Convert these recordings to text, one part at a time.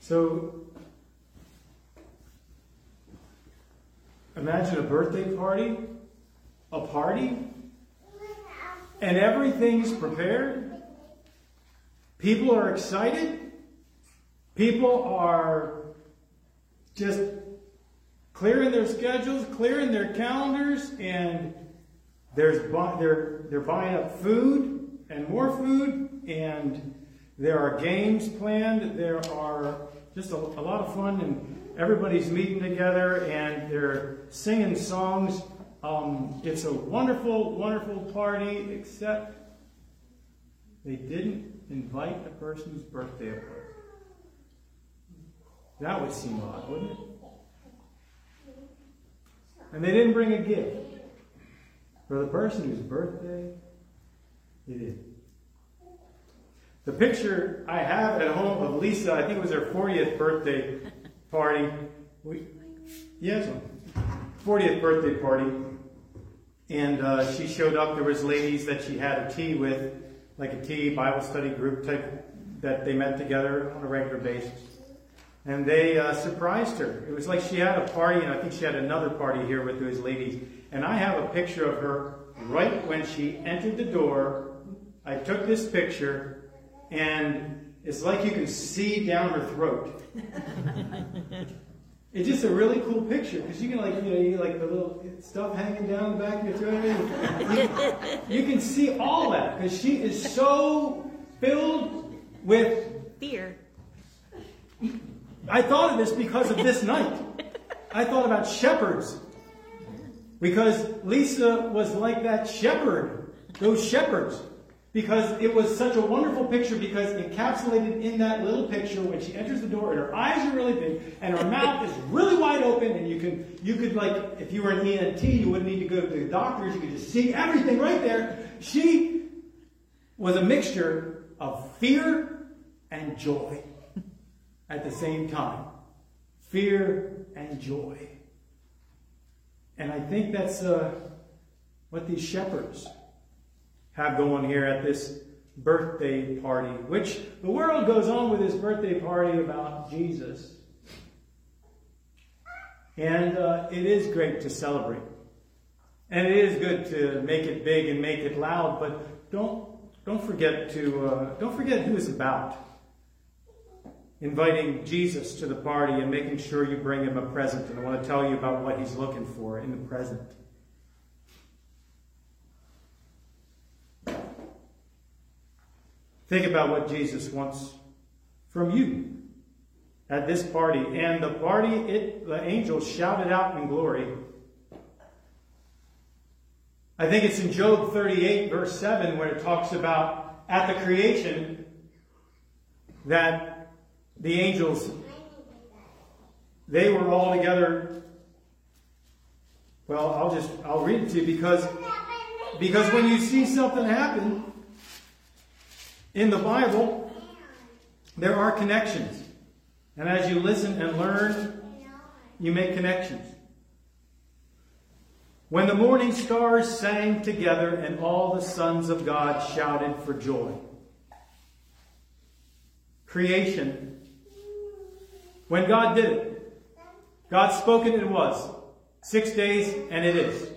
So, imagine a birthday party, and everything's prepared. People are excited. People are just clearing their schedules, clearing their calendars, and they're buying up food and more food, and there are games planned. There are just a lot of fun, and everybody's meeting together, and they're singing songs. It's a wonderful, wonderful party, except they didn't invite the person whose birthday it was. That would seem odd, wouldn't it? And they didn't bring a gift for the person whose birthday it is. The picture I have at home of Lisa, I think it was her 40th birthday party. 40th birthday party. And she showed up. There was ladies that she had a tea with, like a tea Bible study group type that they met together on a regular basis. And they surprised her. It was like she had a party, and I think she had another party here with those ladies. And I have a picture of her right when she entered the door. I took this picture, and it's like you can see down her throat. It's just a really cool picture, because you can you like the little stuff hanging down the back of your throat. You can see all that, because she is so filled with fear. I thought of this because of this night. I thought about shepherds. Because Lisa was like that shepherd, those shepherds. Because it was such a wonderful picture, because encapsulated in that little picture, when she enters the door and her eyes are really big and her mouth is really wide open, and you could like, if you were an ENT, you wouldn't need to go to the doctors, you could just see everything right there. She was a mixture of fear and joy at the same time. Fear and joy. And I think that's what these shepherds have going here at this birthday party, which the world goes on with this birthday party about Jesus. And it is great to celebrate. And it is good to make it big and make it loud, but don't forget who it's about. Inviting Jesus to the party and making sure you bring him a present. And I want to tell you about what he's looking for in the present. Think about what Jesus wants from you at this party. And the party, the angels shouted out in glory. I think it's in Job 38, verse 7, where it talks about at the creation that the angels, they were all together. Well, I'll read it to you because when you see something happen in the Bible, there are connections. And as you listen and learn, you make connections. When the morning stars sang together and all the sons of God shouted for joy. Creation. When God did it, God spoke it, it was. 6 days, and it is.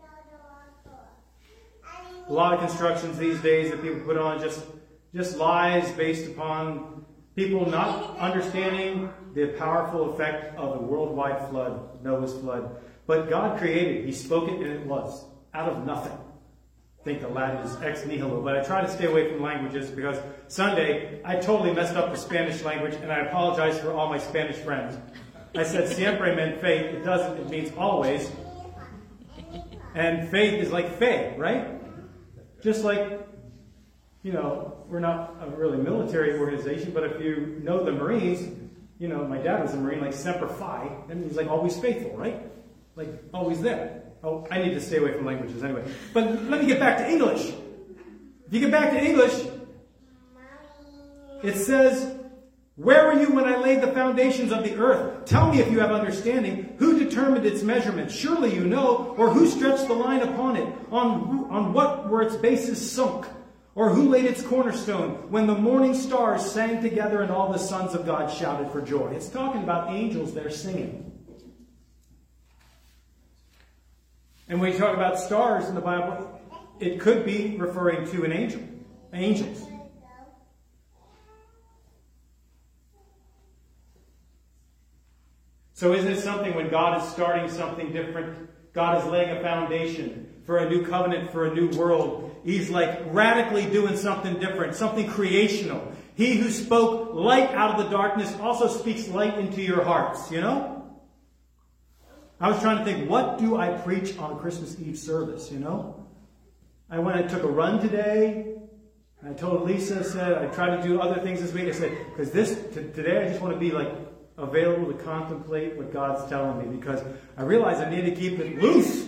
A lot of constructions these days that people put on just lies based upon people not understanding the powerful effect of the worldwide flood, Noah's flood. But God created, he spoke it, and it was. Out of nothing. I think the Latin is ex nihilo, but I try to stay away from languages because Sunday I totally messed up the Spanish language, and I apologize for all my Spanish friends. I said siempre meant faith. It doesn't. It means always. And faith is like fe, right? Just like, we're not a really military organization, but if you know the Marines, my dad was a Marine, like semper fi. That means like always faithful, right? Like always there. Oh, I need to stay away from languages anyway. But let me get back to English. If you get back to English, it says, "Where were you when I laid the foundations of the earth? Tell me if you have understanding. Who determined its measurements? Surely you know. Or who stretched the line upon it? On what were its bases sunk? Or who laid its cornerstone when the morning stars sang together and all the sons of God shouted for joy? It's talking about angels there singing. And when you talk about stars in the Bible, it could be referring to an angel. Angels. So isn't it something when God is starting something different, God is laying a foundation for a new covenant, for a new world. He's like radically doing something different, something creational. He who spoke light out of the darkness also speaks light into your hearts, you know? I was trying to think, what do I preach on Christmas Eve service, you know? I went and took a run today. I told Lisa, I said, I tried to do other things this week. I said, because today I just want to be like available to contemplate what God's telling me, because I realize I need to keep it loose.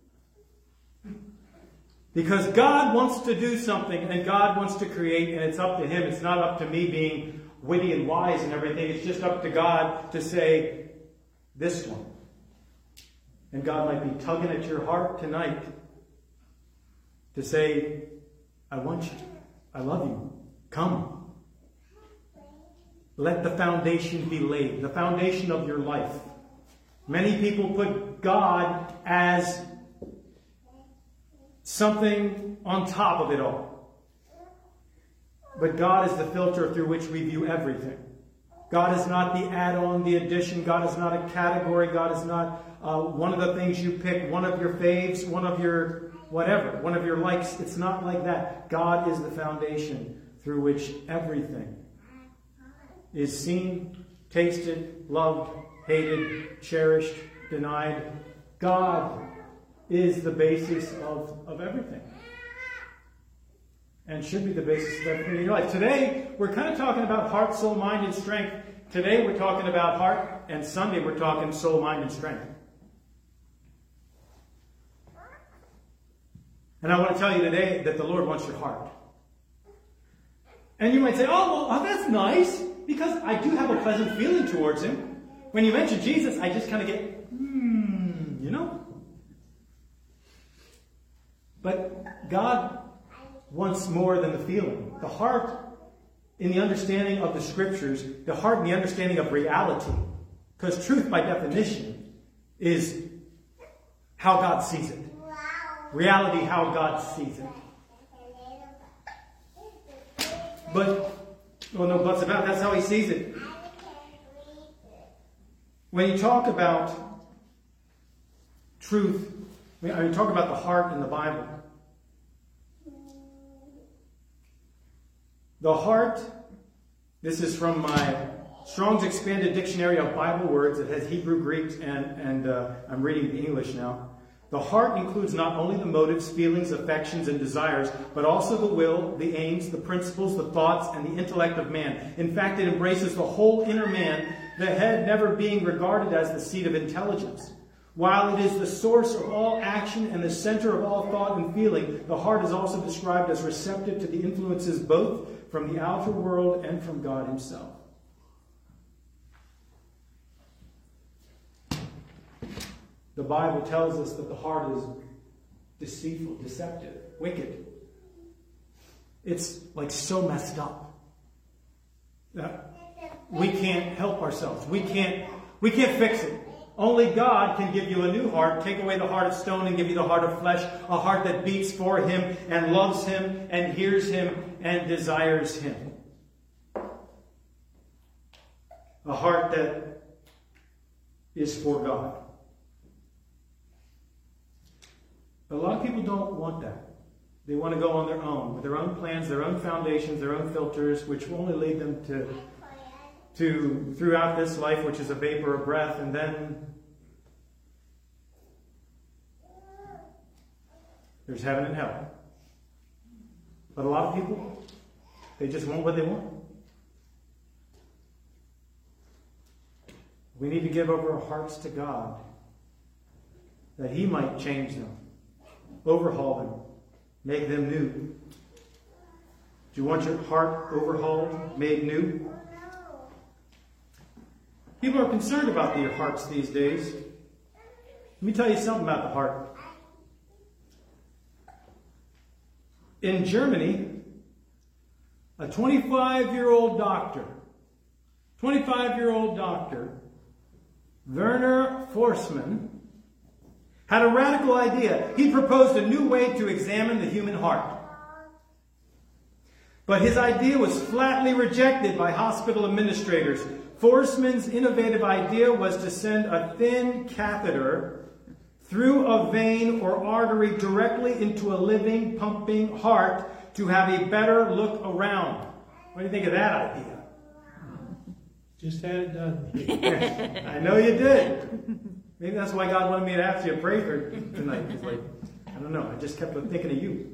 Because God wants to do something, and God wants to create, and it's up to Him. It's not up to me being witty and wise and everything. It's just up to God to say, this one. And God might be tugging at your heart tonight to say, I want you. I love you. Come. Let the foundation be laid. The foundation of your life. Many people put God as something on top of it all. But God is the filter through which we view everything. God is not the add-on, the addition. God is not a category. God is not one of the things you pick, one of your faves, one of your whatever, one of your likes. It's not like that. God is the foundation through which everything is seen, tasted, loved, hated, cherished, denied. God is the basis of everything. And should be the basis of everything in your life. Today, we're kind of talking about heart, soul, mind, and strength. Today, we're talking about heart, and Sunday, we're talking soul, mind, and strength. And I want to tell you today that the Lord wants your heart. And you might say, oh, well, that's nice, because I do have a pleasant feeling towards Him. When you mention Jesus, I just kind of get, you know? But God wants more than the feeling. The heart, in the understanding of the Scriptures, the heart in the understanding of reality. Because truth, by definition, is how God sees it. Reality, how God sees it. But, well, no buts about it. That's how He sees it. When you talk about truth, I mean, talk about the heart in the Bible. The heart, this is from my Strong's Expanded Dictionary of Bible Words. It has Hebrew, Greek, and I'm reading the English now. The heart includes not only the motives, feelings, affections, and desires, but also the will, the aims, the principles, the thoughts, and the intellect of man. In fact, it embraces the whole inner man, the head never being regarded as the seat of intelligence. While it is the source of all action and the center of all thought and feeling, the heart is also described as receptive to the influences both from the outer world and from God Himself. The Bible tells us that the heart is deceitful, deceptive, wicked. It's like so messed up that we can't help ourselves. We can't fix it. Only God can give you a new heart, take away the heart of stone and give you the heart of flesh, a heart that beats for Him and loves Him and hears Him and desires Him. A heart that is for God. But a lot of people don't want that. They want to go on their own, with their own plans, their own foundations, their own filters, which will only lead them to throughout this life, which is a vapor of breath, and then there's heaven and hell. But a lot of people, they just want what they want. We need to give over our hearts to God, that He might change them, overhaul them, make them new. Do you want your heart overhauled, made new? People are concerned about their hearts these days. Let me tell you something about the heart. In Germany, a 25-year-old doctor, Werner Forssmann, had a radical idea. He proposed a new way to examine the human heart. But his idea was flatly rejected by hospital administrators. Forssmann's innovative idea was to send a thin catheter through a vein or artery directly into a living, pumping heart to have a better look around. What do you think of that idea? Just had it done. I know you did. Maybe that's why God wanted me to ask you to pray for tonight. It's like, I don't know. I just kept thinking of you.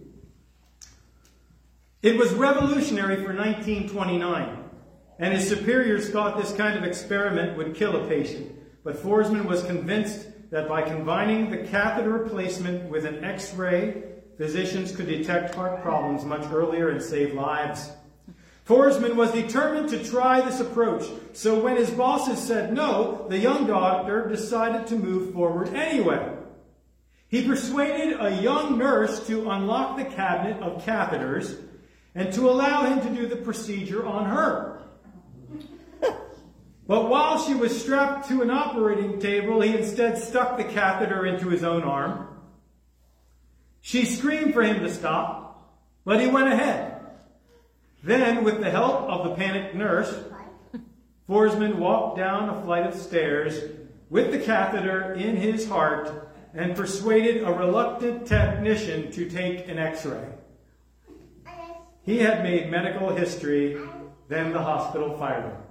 It was revolutionary for 1929, and his superiors thought this kind of experiment would kill a patient. But Forssmann was convinced that by combining the catheter replacement with an X-ray, physicians could detect heart problems much earlier and save lives. Forssmann was determined to try this approach, so when his bosses said no, the young doctor decided to move forward anyway. He persuaded a young nurse to unlock the cabinet of catheters and to allow him to do the procedure on her. But while she was strapped to an operating table, he instead stuck the catheter into his own arm. She screamed for him to stop, but he went ahead. Then, with the help of the panicked nurse, Forssmann walked down a flight of stairs with the catheter in his heart and persuaded a reluctant technician to take an X-ray. He had made medical history, then the hospital fired him.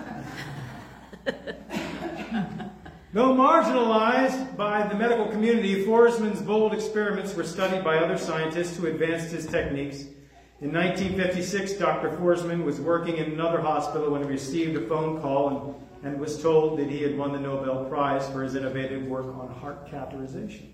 Though marginalized by the medical community, Forssmann's bold experiments were studied by other scientists who advanced his techniques. In 1956, Dr. Forssmann was working in another hospital when he received a phone call and was told that he had won the Nobel Prize for his innovative work on heart catheterization.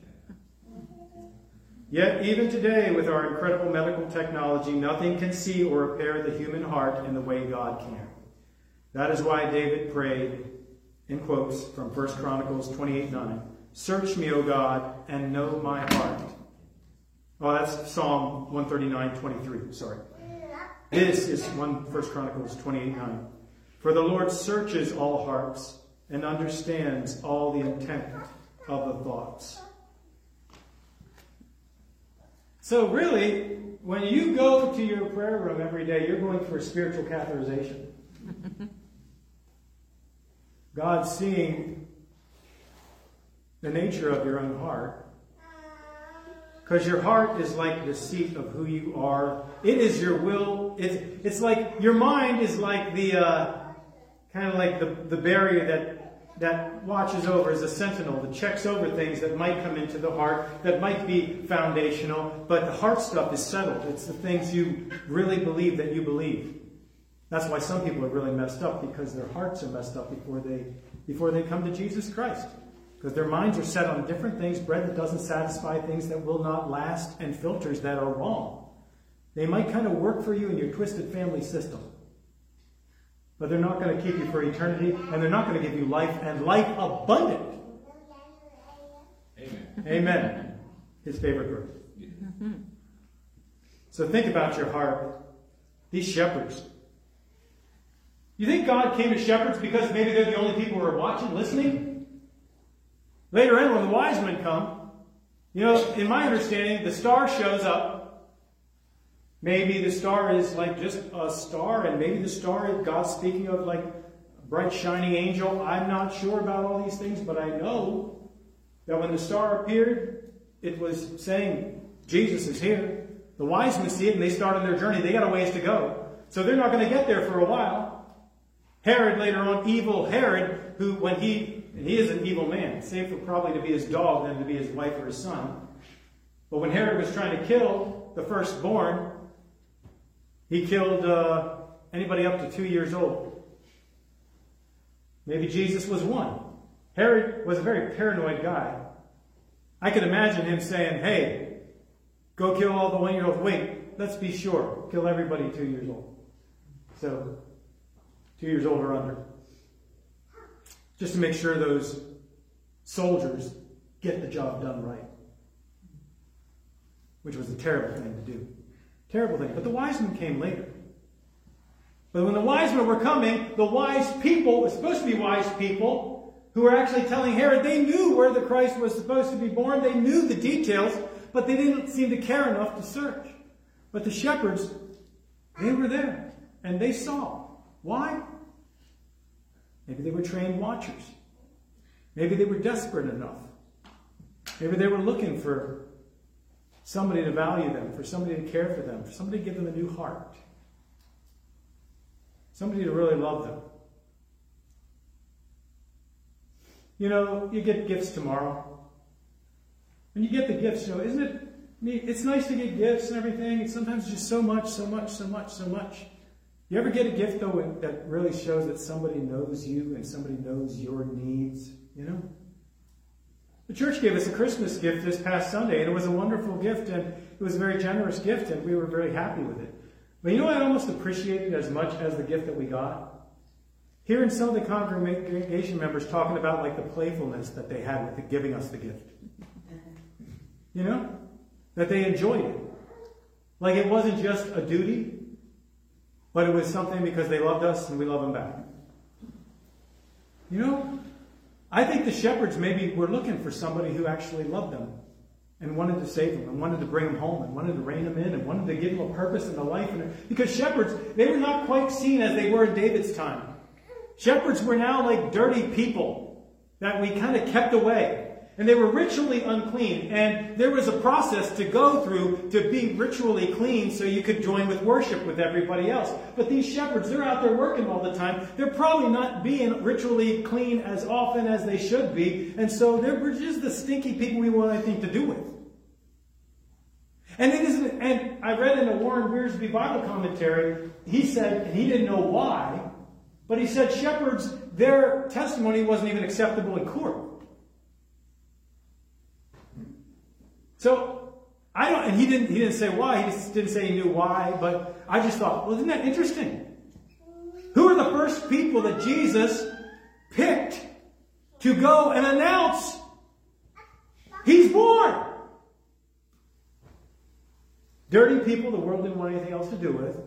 Yet, even today, with our incredible medical technology, nothing can see or repair the human heart in the way God can. That is why David prayed, in quotes from 1 Chronicles 28:9, "Search me, O God, and know my heart." Oh, that's Psalm 139:23, sorry. This is 1 Chronicles 28:9. "For the Lord searches all hearts and understands all the intent of the thoughts." So really, when you go to your prayer room every day, you're going for spiritual catheterization. God's seeing the nature of your own heart. Because your heart is like the seat of who you are. It is your will. It's like your mind is like the kind of like the barrier that watches over, as a sentinel that checks over things that might come into the heart, that might be foundational. But the heart stuff is settled. It's the things you really believe that you believe. That's why some people are really messed up, because their hearts are messed up before they come to Jesus Christ. Because their minds are set on different things, bread that doesn't satisfy, things that will not last, and filters that are wrong. They might kind of work for you in your twisted family system. But they're not going to keep you for eternity, and they're not going to give you life, and life abundant. Amen. Amen. His favorite verse. So think about your heart. These shepherds. You think God came to shepherds because maybe they're the only people who are watching, listening? Later on, when the wise men come, in my understanding, the star shows up. Maybe the star is like just a star, and maybe the star is God speaking of like a bright shining angel. I'm not sure about all these things, but I know that when the star appeared, it was saying, Jesus is here. The wise men see it, and they start on their journey. They got a ways to go. So they're not going to get there for a while. Herod later on, evil Herod, who when he is an evil man, save for probably to be his dog than to be his wife or his son. But when Herod was trying to kill the firstborn, he killed anybody up to 2 years old. Maybe Jesus was one. Herod was a very paranoid guy. I can imagine him saying, hey, go kill all the 1-year-olds. Wait, let's be sure. Kill everybody 2 years old. So, 2 years old or under. Just to make sure those soldiers get the job done right. Which was a terrible thing to do. Terrible thing. But the wise men came later. But when the wise men were coming, the wise people, were supposed to be wise people, who were actually telling Herod, they knew where the Christ was supposed to be born. They knew the details, but they didn't seem to care enough to search. But the shepherds, they were there, and they saw. Why? Maybe they were trained watchers. Maybe they were desperate enough. Maybe they were looking for somebody to value them, for somebody to care for them, for somebody to give them a new heart. Somebody to really love them. You know, you get gifts tomorrow. When you get the gifts, you know, isn't it? It's nice to get gifts and everything. It's sometimes just so much. You ever get a gift, though, that really shows that somebody knows you and somebody knows your needs? You know? The church gave us a Christmas gift this past Sunday, and it was a wonderful gift, and it was a very generous gift, and we were very happy with it. But you know what I almost appreciated as much as the gift that we got? Hearing some of the congregation members talking about like the playfulness that they had with giving us the gift. You know? That they enjoyed it. Like it wasn't just a duty, but it was something because they loved us and we love them back. You know? I think the shepherds maybe were looking for somebody who actually loved them and wanted to save them and wanted to bring them home and wanted to rein them in and wanted to give them a purpose in the life. Because shepherds, they were not quite seen as they were in David's time. Shepherds were now like dirty people that we kind of kept away. And they were ritually unclean. And there was a process to go through to be ritually clean so you could join with worship with everybody else. But these shepherds, they're out there working all the time. They're probably not being ritually clean as often as they should be. And so they're just the stinky people we want anything to do with. And it isn't, and I read in a Warren Wiersbe Bible commentary, he said, and he didn't know why, but he said shepherds, their testimony wasn't even acceptable in court. So, and he didn't say why, he just didn't say he knew why, but I just thought, well, isn't that interesting? Who are the first people that Jesus picked to go and announce he's born? Dirty people the world didn't want anything else to do with,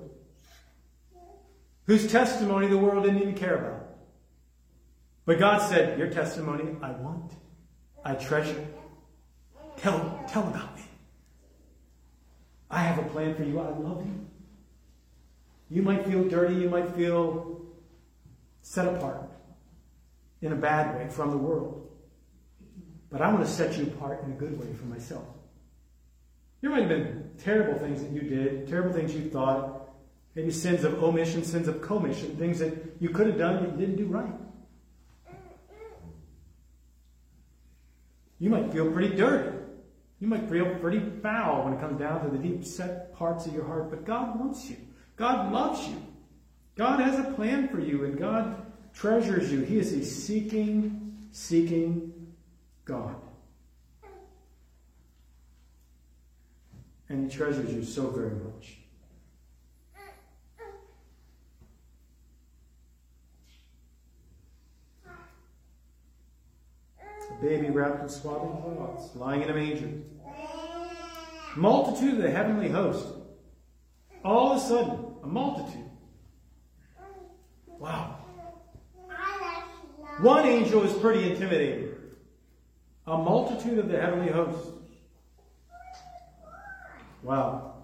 whose testimony the world didn't even care about. But God said, your testimony I want, I treasure. Tell about me. I have a plan for you. I love you. You might feel dirty. You might feel set apart in a bad way from the world. But I want to set you apart in a good way for myself. There might have been terrible things that you did, terrible things you thought, maybe sins of omission, sins of commission, things that you could have done that you didn't do right. You might feel pretty dirty. You might feel pretty foul when it comes down to the deep set parts of your heart, but God wants you. God loves you. God has a plan for you, and God treasures you. He is a seeking God. And He treasures you so very much. A baby wrapped in swaddling cloths, lying in a manger. Multitude of the heavenly host. All of a sudden, a multitude. Wow. One angel is pretty intimidating. A multitude of the heavenly host. Wow.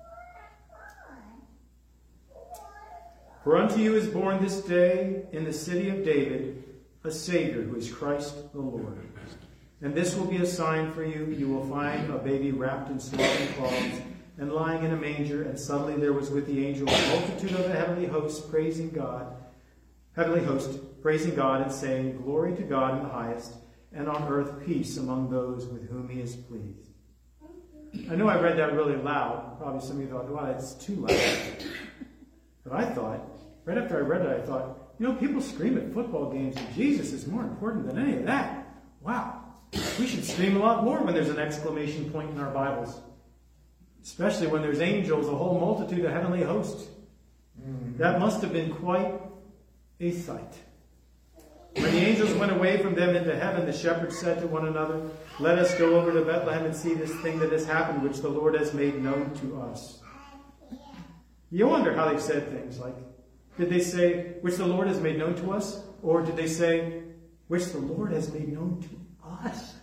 For unto you is born this day in the city of David a Savior, who is Christ the Lord. And this will be a sign for you. You will find a baby wrapped in swaddling cloths and lying in a manger. And suddenly there was with the angel a multitude of the heavenly hosts praising God. Heavenly host praising God and saying, Glory to God in the highest, and on earth peace among those with whom He is pleased. I know I read that really loud. Probably some of you thought, wow, that's too loud. But I thought, right after I read it, I thought, you know, people scream at football games and Jesus is more important than any of that. Wow. We should scream a lot more when there's an exclamation point in our Bibles. Especially when there's angels, a whole multitude of heavenly hosts. That must have been quite a sight. When the angels went away from them into heaven, the shepherds said to one another, Let us go over to Bethlehem and see this thing that has happened, which the Lord has made known to us. You wonder how they said things like, Did they say, which the Lord has made known to us? Or did they say, which the Lord has made known to us?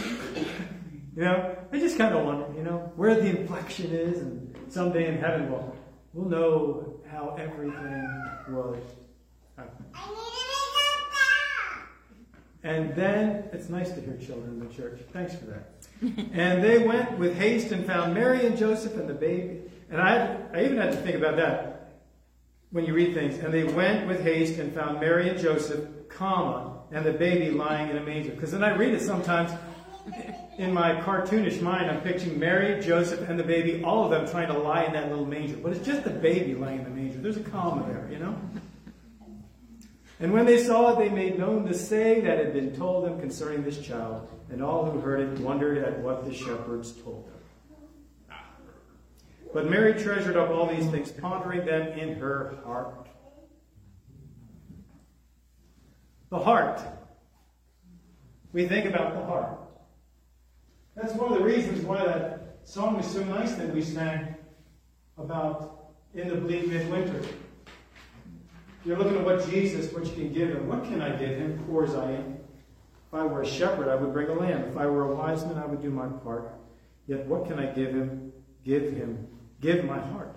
I just kind of wonder, where the inflection is, and someday in heaven we'll know how everything was. And then, it's nice to hear children in the church. Thanks for that. And they went with haste and found Mary and Joseph and the baby. And I even had to think about that when you read things. And they went with haste and found Mary and Joseph, and the baby lying in a manger. Because then I read it sometimes, in my cartoonish mind, I'm picturing Mary, Joseph, and the baby, all of them trying to lie in that little manger. But it's just the baby lying in the manger. There's a comma there, And when they saw it, they made known the saying that had been told them concerning this child. And all who heard it wondered at what the shepherds told them. But Mary treasured up all these things, pondering them in her heart. The heart. We think about the heart. That's one of the reasons why that song is so nice that we sang about in the bleak midwinter. You're looking at what Jesus, what you can give him. What can I give him, poor as I am? If I were a shepherd, I would bring a lamb. If I were a wise man, I would do my part. Yet what can I give him? Give my heart.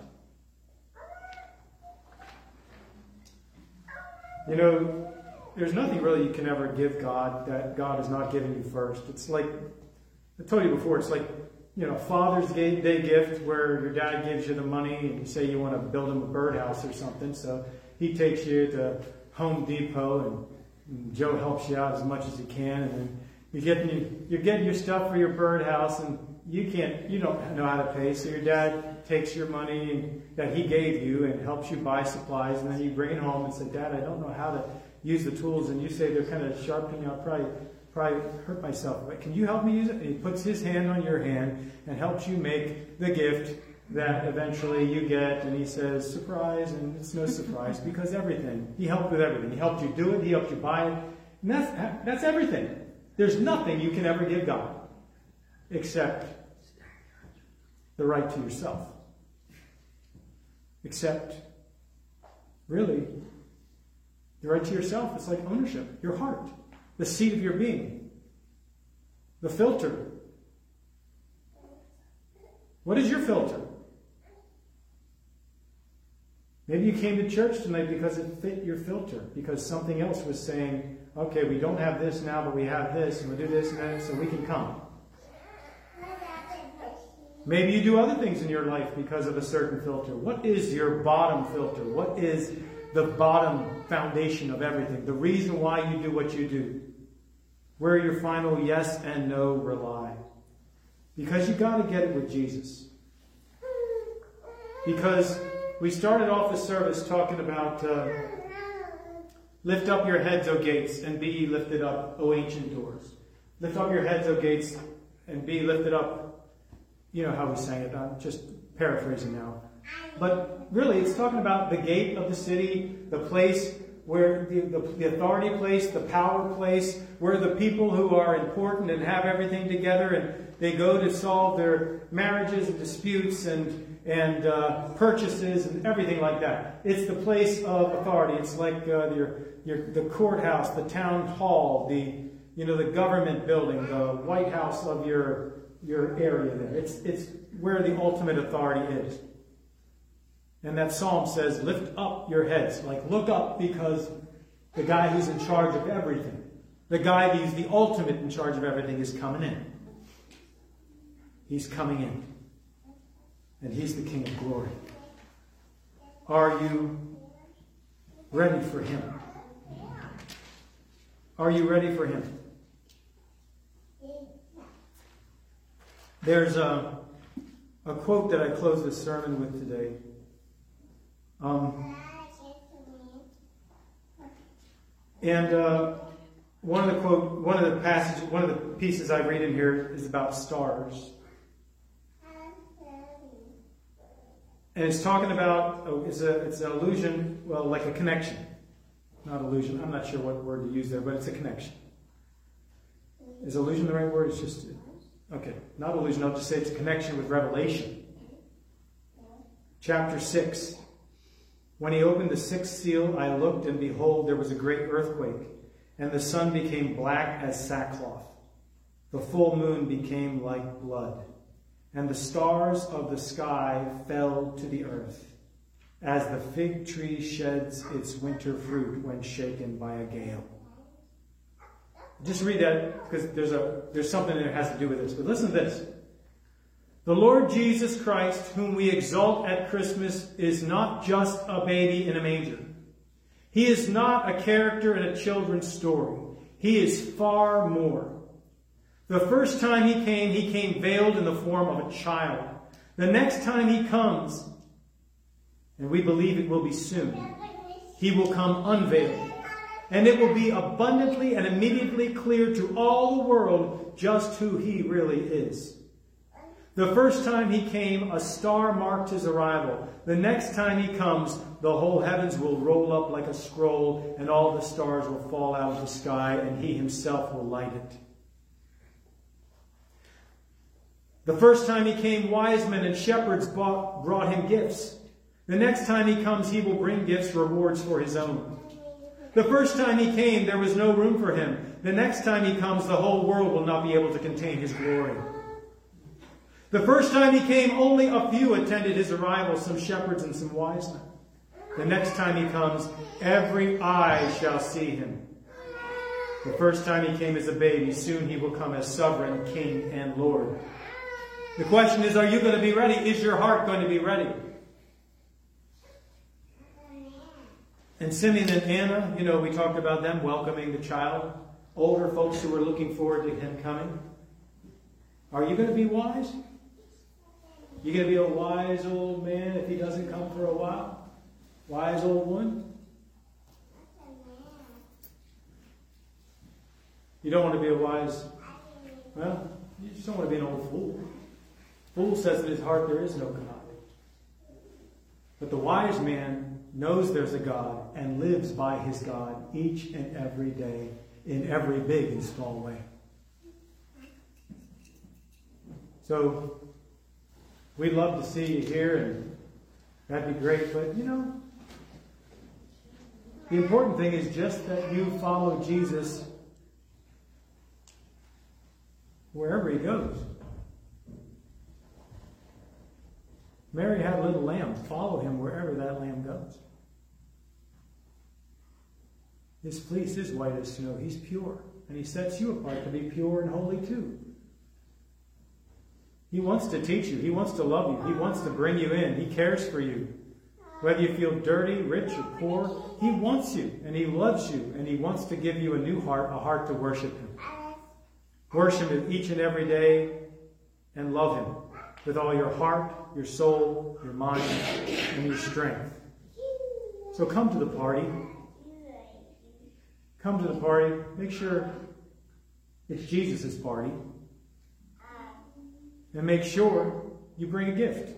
There's nothing really you can ever give God that God has not given you first. It's like, I told you before, it's like, Father's Day gift where your dad gives you the money and you say you want to build him a birdhouse or something. So he takes you to Home Depot and Joe helps you out as much as he can. And then you're getting your stuff for your birdhouse and you don't know how to pay. So your dad takes your money that he gave you and helps you buy supplies. And then you bring it home and say, Dad, I don't know how to use the tools. And you say they're kind of sharp and I'll probably hurt myself. But can you help me use it? And he puts his hand on your hand and helps you make the gift that eventually you get. And he says, surprise, and it's no surprise because everything. He helped with everything. He helped you do it. He helped you buy it. And that's everything. There's nothing you can ever give God except the right to yourself. Except, really, the right to yourself. It's like ownership. Your heart. The seat of your being. The filter. What is your filter? Maybe you came to church tonight because it fit your filter. Because something else was saying, okay, we don't have this now, but we have this, and we'll do this and that, so we can come. Maybe you do other things in your life because of a certain filter. What is your bottom filter? What is the bottom foundation of everything? The reason why you do what you do. Where your final yes and no rely. Because you got to get it with Jesus. Because we started off the service talking about lift up your heads, O gates, and be ye lifted up, O ancient doors. Lift up your heads, O gates, and be lifted up. You know how we sang it. I'm just paraphrasing now. But really, it's talking about the gate of the city, the place where the authority place, the power place, where the people who are important and have everything together and they go to solve their marriages and disputes and purchases and everything like that. It's the place of authority. It's like the courthouse, the town hall, the government building, the White House of your area there. It's where the ultimate authority is. And that psalm says, lift up your heads. Like, look up because the guy who's in charge of everything, the guy who's the ultimate in charge of everything is coming in. He's coming in. And he's the King of glory. Are you ready for him? Are you ready for him? There's a quote that I close this sermon with today. One of the pieces I read in here is about stars. And it's talking about, it's an illusion, well, like a connection. Not illusion, I'm not sure what word to use there, but it's a connection. Is illusion the right word? It's just, okay, not illusion, I'll just say it's a connection with Revelation. Chapter 6. When he opened the sixth seal, I looked, and behold, there was a great earthquake, and the sun became black as sackcloth. The full moon became like blood, and the stars of the sky fell to the earth, as the fig tree sheds its winter fruit when shaken by a gale. Just read that because there's something that has to do with this. But listen to this. The Lord Jesus Christ, whom we exalt at Christmas, is not just a baby in a manger. He is not a character in a children's story. He is far more. The first time he came veiled in the form of a child. The next time he comes, and we believe it will be soon, he will come unveiled. And it will be abundantly and immediately clear to all the world just who he really is. The first time he came, a star marked his arrival. The next time he comes, the whole heavens will roll up like a scroll, and all the stars will fall out of the sky, and he himself will light it. The first time he came, wise men and shepherds brought him gifts. The next time he comes, he will bring gifts, rewards for his own. The first time he came, there was no room for him. The next time he comes, the whole world will not be able to contain his glory. The first time he came, only a few attended his arrival, some shepherds and some wise men. The next time he comes, every eye shall see him. The first time he came as a baby, soon he will come as sovereign King and Lord. The question is, are you going to be ready? Is your heart going to be ready? And Simeon and Anna, we talked about them welcoming the child. Older folks who were looking forward to him coming. Are you going to be wise? You going to be a wise old man if he doesn't come for a while? Wise old one? You don't want to be a wise, you just don't want to be an old fool. Fool says in his heart there is no God. But the wise man knows there's a God and lives by his God each and every day in every big and small way. So, we'd love to see you here, and that'd be great. But, the important thing is just that you follow Jesus wherever he goes. Mary had a little lamb. Follow him wherever that lamb goes. His fleece is white as snow. He's pure. And he sets you apart to be pure and holy too. He wants to teach you. He wants to love you. He wants to bring you in. He cares for you. Whether you feel dirty, rich, or poor, he wants you. And he loves you. And he wants to give you a new heart, a heart to worship him. Worship him each and every day and love him with all your heart, your soul, your mind, and your strength. So come to the party. Come to the party. Make sure it's Jesus' party. And make sure you bring a gift.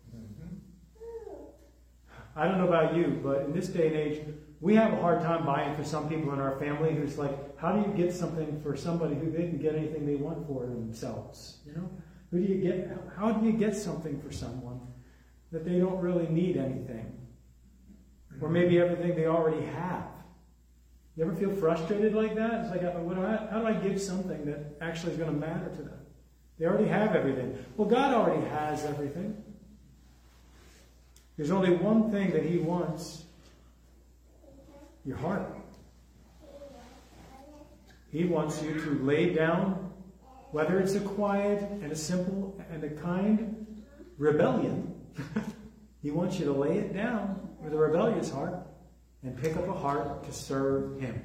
I don't know about you, but in this day and age, we have a hard time buying for some people in our family who's like, how do you get something for somebody who didn't get anything they want for themselves? How do you get something for someone that they don't really need anything? Or maybe everything they already have. You ever feel frustrated like that? It's like, how do I give something that actually is going to matter to them? They already have everything. Well, God already has everything. There's only one thing that he wants. Your heart. He wants you to lay down, whether it's a quiet and a simple and a kind rebellion. He wants you to lay it down with a rebellious heart and pick up a heart to serve him.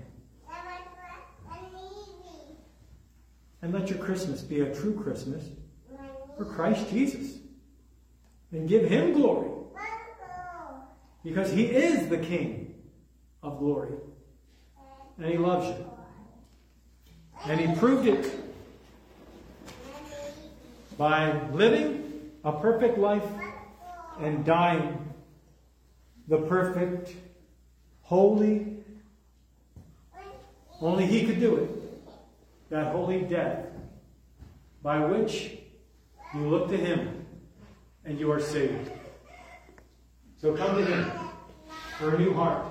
And let your Christmas be a true Christmas for Christ Jesus. And give him glory. Because he is the King of glory. And he loves you. And he proved it by living a perfect life and dying the perfect, holy, only he could do it, that holy death by which you look to him and you are saved. So come to him. for a new heart.